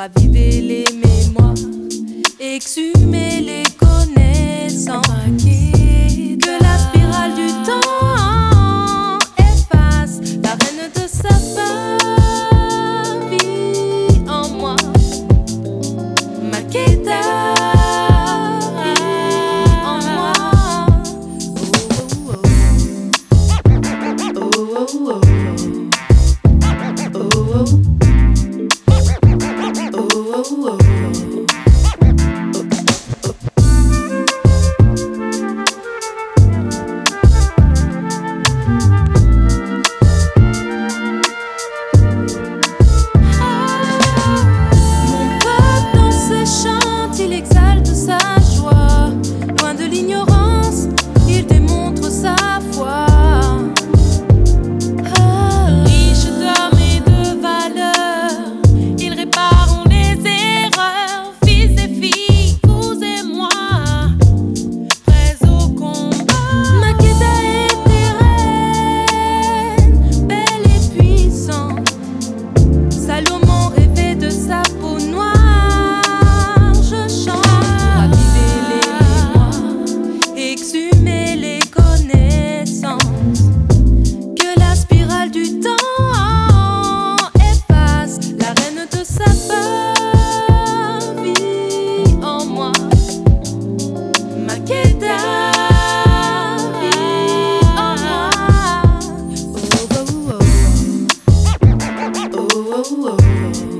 raviver les mémoires, exhumer les connaissances, que la spirale du temps efface la reine de sa vie en moi. Makeda en moi. Oh, oh, oh, oh. Il exalte sa joie, loin de l'ignorance, il démontre sa foi. Riche d'hommes et de valeurs, il répare les erreurs. Fils et filles, vous et moi, prêts au combat. Makeda était reine, belle et puissante. Salomon rêvait de sa peau noire. Exhumer les connaissances, que la spirale du temps efface la reine de sa vie en moi. Makeda en moi. Oh, oh, oh. Oh, oh, oh.